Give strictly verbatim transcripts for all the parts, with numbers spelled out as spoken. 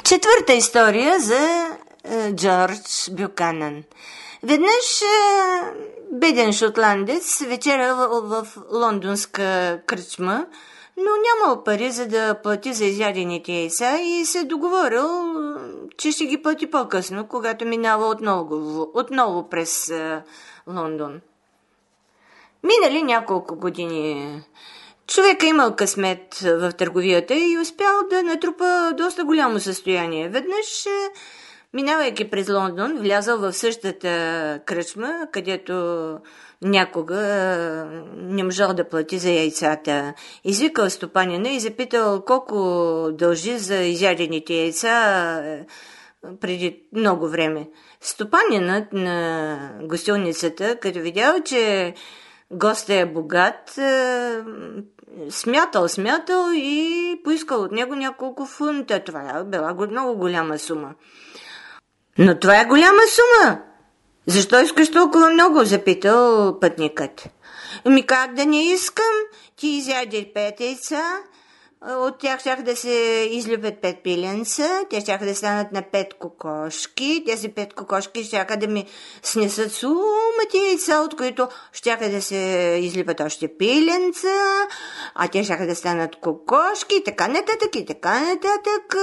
Четвърта история за е, Джордж Бюканан. Веднъж е, беден шотландец вечерял в, в лондонска кръчма, но нямал пари за да плати за изядените яйца и се договорил, че ще ги плати по-късно, когато минава отново, отново през е, Лондон. Минали няколко години. Човека имал късмет в търговията и успял да натрупа доста голямо състояние. Веднъж, минавайки през Лондон, влязал в същата кръчма, където някога не можал да плати за яйцата. Извикал стопанина и запитал колко дължи за изядените яйца преди много време. Стопанинът на гостилницата, като видял, че гостът е богат, смятал, смятал и поискал от него няколко фунта. Това е била много голяма сума. Но това е голяма сума! Защо искаш толкова много? Запитал пътникът. Ами как да не искам? Ти изяде пет яйца, от тях щях да се излюпят пет пиленца, те щяха да станат на пет кокошки, тези пет кокошки щяха да ми снесат сумати яйца, от които щяха да се излюпят още пиленца, а те щяха да станат кокошки, и така нататък, и така нататък.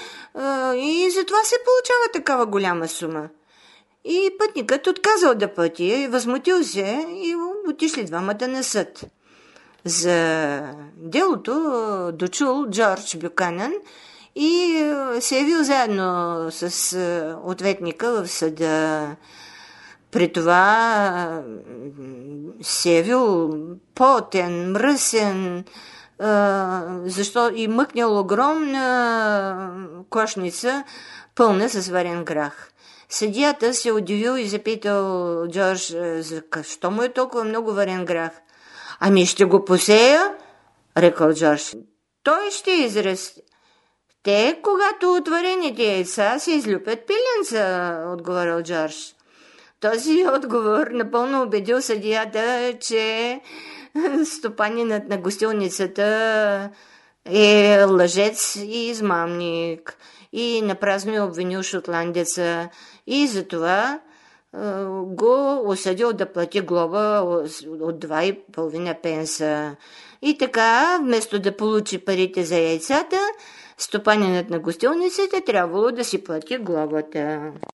И затова се получава такава голяма сума. И пътникът отказал да плати, възмутил се и отишли двамата на съд. За делото дочул Джордж Бюканан и се явил заедно с ответника в съда. При това се явил потен, мръсен, защо и мъкнял огромна кошница, пълна с варен грах. Съдията се удивил и запитал Джордж, защо му е толкова много варен грах? Ами ще го посея, рекал Джордж. Той ще израсте. Те, когато от варените яйца се излюпят пиленца, отговорил Джордж. Този отговор напълно убедил съдията, че стопанинът на гостилницата е лъжец и измамник и напразно е обвинил шотландеца и затова го осъдил да плати глоба от два и половина пенса. И така, вместо да получи парите за яйцата, стопанинът на гостилницата трябвало да си плати глобата.